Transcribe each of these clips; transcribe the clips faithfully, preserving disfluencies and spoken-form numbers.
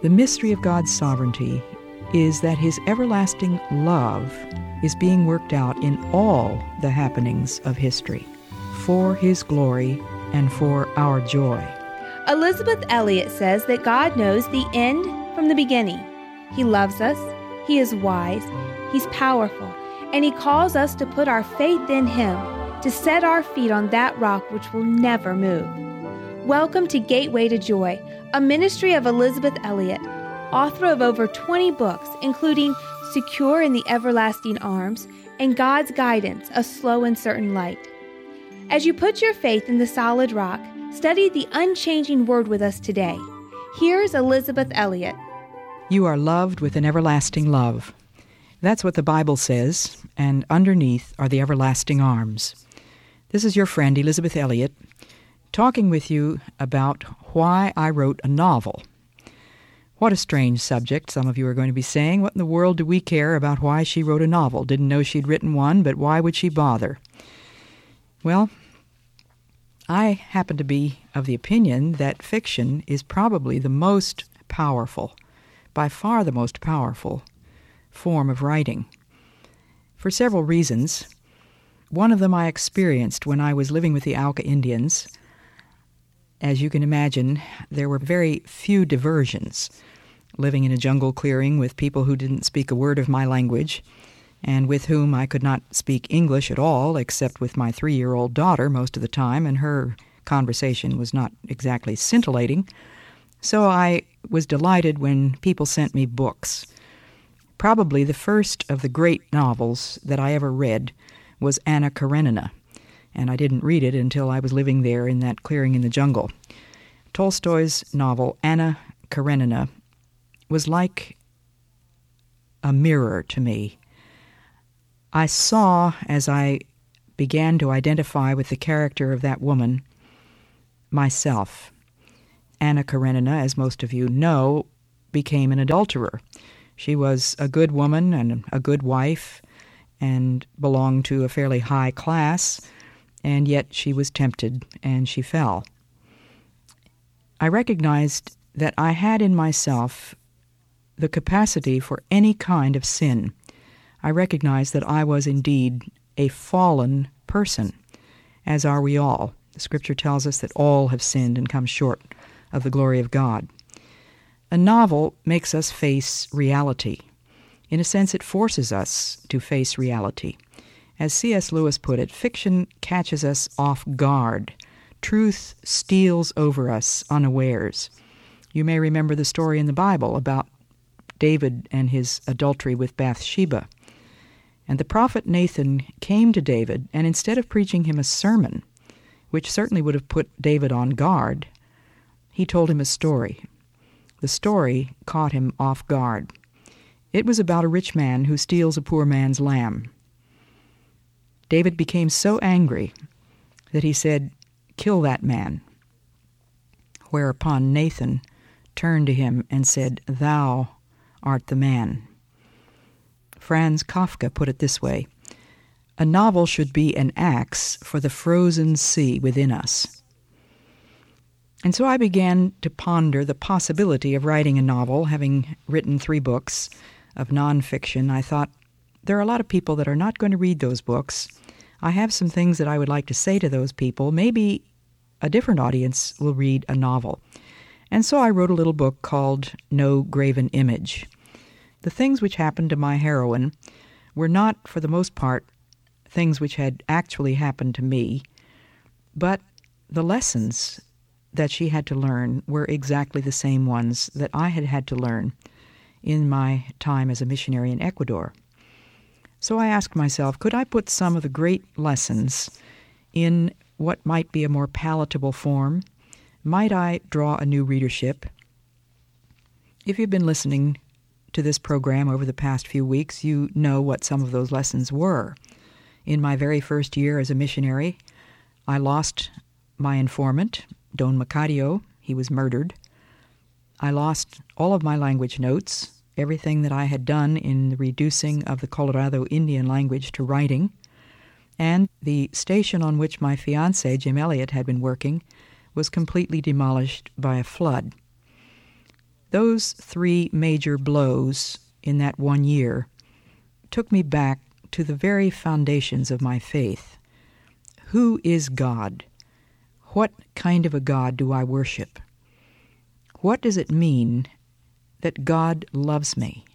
The mystery of God's sovereignty is that His everlasting love is being worked out in all the happenings of history for His glory and for our joy. Elisabeth Elliot says that God knows the end from the beginning. He loves us, He is wise, He's powerful, and He calls us to put our faith in Him, to set our feet on that rock which will never move. Welcome to Gateway to Joy, a ministry of Elisabeth Elliot, author of over twenty books, including Secure in the Everlasting Arms and God's Guidance, A Slow and Certain Light. As you put your faith in the solid rock, study the unchanging Word with us today. Here's Elisabeth Elliot. You are loved with an everlasting love. That's what the Bible says, and underneath are the everlasting arms. This is your friend Elisabeth Elliot, talking with you about why I wrote a novel. What a strange subject, some of you are going to be saying. What in the world do we care about why she wrote a novel? Didn't know she'd written one, but why would she bother? Well, I happen to be of the opinion that fiction is probably the most powerful, by far the most powerful, form of writing. For several reasons. One of them I experienced when I was living with the Auca Indians. As you can imagine, there were very few diversions. Living in a jungle clearing with people who didn't speak a word of my language, and with whom I could not speak English at all, except with my three-year-old daughter most of the time, and her conversation was not exactly scintillating. So I was delighted when people sent me books. Probably the first of the great novels that I ever read was Anna Karenina, and I didn't read it until I was living there in that clearing in the jungle. Tolstoy's novel, Anna Karenina, was like a mirror to me. I saw, as I began to identify with the character of that woman, myself. Anna Karenina, as most of you know, became an adulterer. She was a good woman and a good wife and belonged to a fairly high class, and yet she was tempted and she fell. I recognized that I had in myself the capacity for any kind of sin. I recognized that I was indeed a fallen person, as are we all. The Scripture tells us that all have sinned and come short of the glory of God. A novel makes us face reality. In a sense, it forces us to face reality. As C S Lewis put it, fiction catches us off guard. Truth steals over us unawares. You may remember the story in the Bible about David and his adultery with Bathsheba. And the prophet Nathan came to David, and instead of preaching him a sermon, which certainly would have put David on guard, he told him a story. The story caught him off guard. It was about a rich man who steals a poor man's lamb. David became so angry that he said, "Kill that man." Whereupon Nathan turned to him and said, "Thou art the man." Franz Kafka put it this way: a novel should be an axe for the frozen sea within us. And so I began to ponder the possibility of writing a novel. Having written three books of nonfiction, I thought, there are a lot of people that are not going to read those books. I have some things that I would like to say to those people. Maybe a different audience will read a novel. And so I wrote a little book called No Graven Image. The things which happened to my heroine were not, for the most part, things which had actually happened to me, but the lessons that she had to learn were exactly the same ones that I had had to learn in my time as a missionary in Ecuador. So I asked myself, could I put some of the great lessons in what might be a more palatable form? Might I draw a new readership? If you've been listening to this program over the past few weeks, you know what some of those lessons were. In my very first year as a missionary, I lost my informant, Don Macario. He was murdered. I lost all of my language notes, everything that I had done in the reducing of the Colorado Indian language to writing, and the station on which my fiancé, Jim Elliott, had been working was completely demolished by a flood. Those three major blows in that one year took me back to the very foundations of my faith. Who is God? What kind of a God do I worship? What does it mean that God loves me?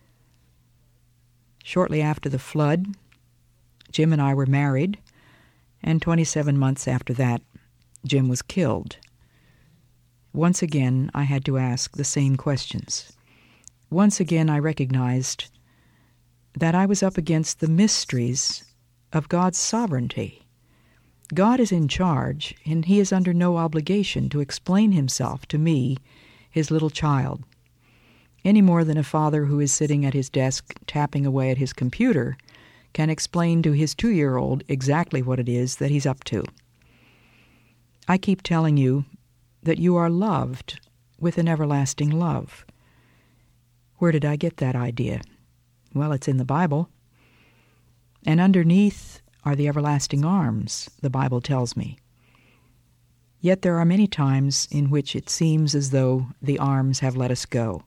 Shortly after the flood, Jim and I were married, and twenty-seven months after that, Jim was killed. Once again, I had to ask the same questions. Once again, I recognized that I was up against the mysteries of God's sovereignty. God is in charge, and he is under no obligation to explain himself to me, his little child, any more than a father who is sitting at his desk tapping away at his computer can explain to his two-year-old exactly what it is that he's up to. I keep telling you that you are loved with an everlasting love. Where did I get that idea? Well, it's in the Bible. And underneath are the everlasting arms, the Bible tells me. Yet there are many times in which it seems as though the arms have let us go.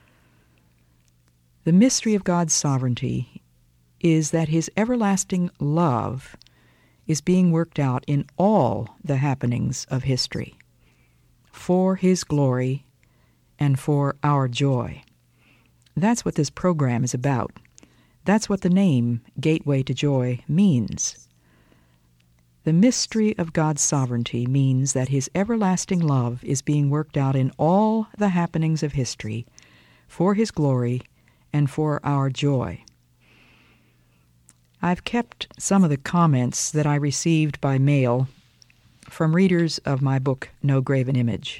The mystery of God's sovereignty is that his everlasting love is being worked out in all the happenings of history, for his glory and for our joy. That's what this program is about. That's what the name Gateway to Joy means. The mystery of God's sovereignty means that his everlasting love is being worked out in all the happenings of history for his glory and for our joy. I've kept some of the comments that I received by mail from readers of my book, No Graven Image.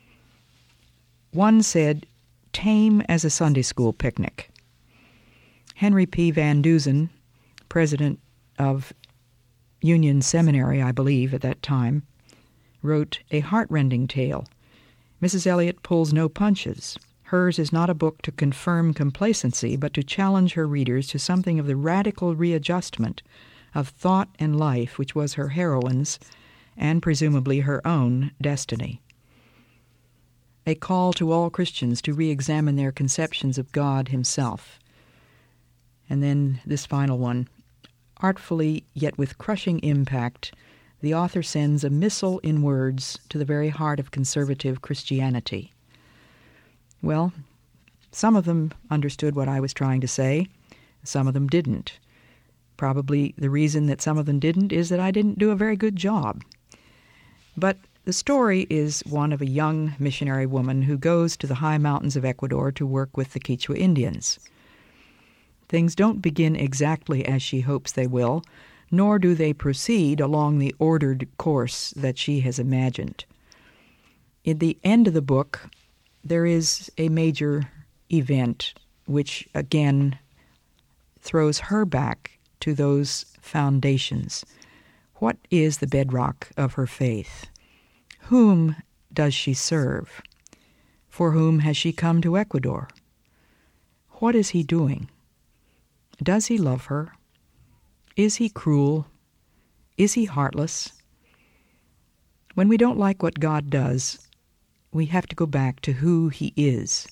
One said, "Tame as a Sunday school picnic." Henry P. Van Dusen, president of Union Seminary, I believe, at that time, wrote a heartrending tale. Missus Elliot pulls no punches. Hers is not a book to confirm complacency, but to challenge her readers to something of the radical readjustment of thought and life which was her heroine's, and presumably her own, destiny. A call to all Christians to re-examine their conceptions of God himself. And then this final one. Artfully, yet with crushing impact, the author sends a missile in words to the very heart of conservative Christianity. Well, some of them understood what I was trying to say. Some of them didn't. Probably the reason that some of them didn't is that I didn't do a very good job. But the story is one of a young missionary woman who goes to the high mountains of Ecuador to work with the Quechua Indians. Things don't begin exactly as she hopes they will, nor do they proceed along the ordered course that she has imagined. In the end of the book, there is a major event which, again, throws her back to those foundations. What is the bedrock of her faith? Whom does she serve? For whom has she come to Ecuador? What is he doing? Does he love her? Is he cruel? Is he heartless? When we don't like what God does, we have to go back to who he is.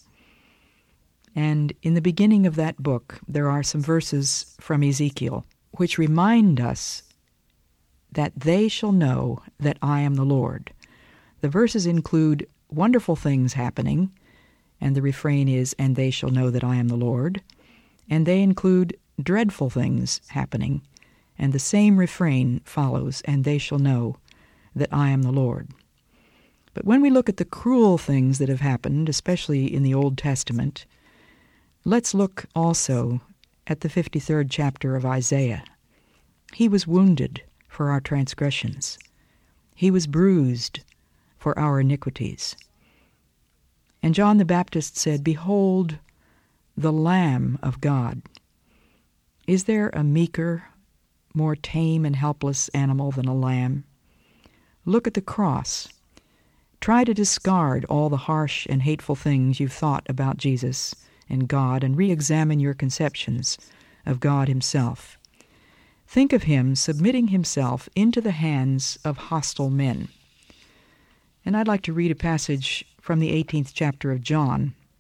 And in the beginning of that book, there are some verses from Ezekiel which remind us that they shall know that I am the Lord. The verses include wonderful things happening, and the refrain is, and they shall know that I am the Lord. And they include dreadful things happening, and the same refrain follows, and they shall know that I am the Lord. But when we look at the cruel things that have happened, especially in the Old Testament, let's look also at the fifty-third chapter of Isaiah. He was wounded for our transgressions. He was bruised for our iniquities. And John the Baptist said, "Behold, the Lamb of God." Is there a meeker, more tame and helpless animal than a lamb? Look at the cross. Try to discard all the harsh and hateful things you've thought about Jesus and God and re-examine your conceptions of God himself. Think of him submitting himself into the hands of hostile men. And I'd like to read a passage from the eighteenth chapter of John,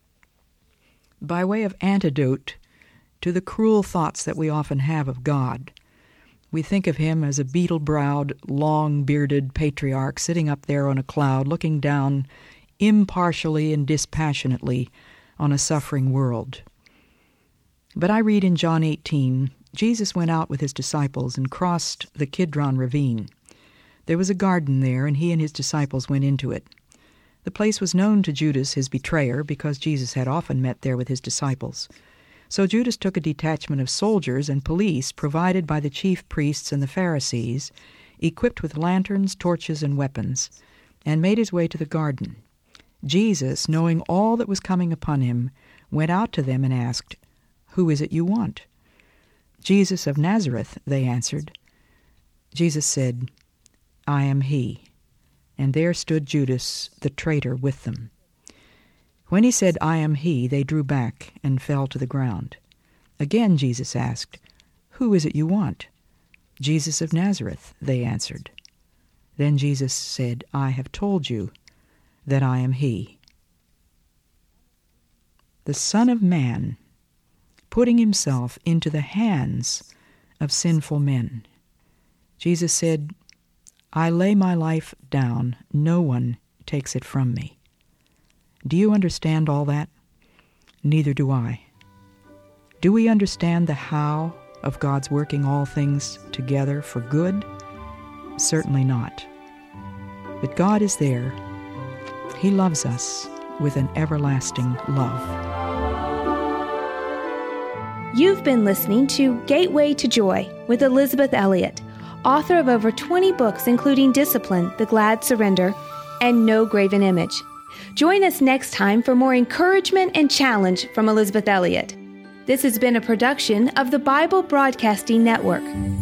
by way of antidote to the cruel thoughts that we often have of God. We think of him as a beetle-browed, long-bearded patriarch sitting up there on a cloud, looking down impartially and dispassionately on a suffering world. But I read in John eighteen, Jesus went out with his disciples and crossed the Kidron ravine. There was a garden there, and he and his disciples went into it. The place was known to Judas, his betrayer, because Jesus had often met there with his disciples. So Judas took a detachment of soldiers and police provided by the chief priests and the Pharisees, equipped with lanterns, torches, and weapons, and made his way to the garden. Jesus, knowing all that was coming upon him, went out to them and asked, "Who is it you want?" "Jesus of Nazareth," they answered. Jesus said, "I am he." And there stood Judas, the traitor, with them. When he said, "I am he," they drew back and fell to the ground. Again Jesus asked, "Who is it you want?" "Jesus of Nazareth," they answered. Then Jesus said, "I have told you that I am he." The Son of Man, putting himself into the hands of sinful men. Jesus said, "I lay my life down. No one takes it from me." Do you understand all that? Neither do I. Do we understand the how of God's working all things together for good? Certainly not. But God is there. He loves us with an everlasting love. You've been listening to Gateway to Joy with Elisabeth Elliot, author of over twenty books including Discipline, The Glad Surrender, and No Graven Image. Join us next time for more encouragement and challenge from Elisabeth Elliot. This has been a production of the Bible Broadcasting Network.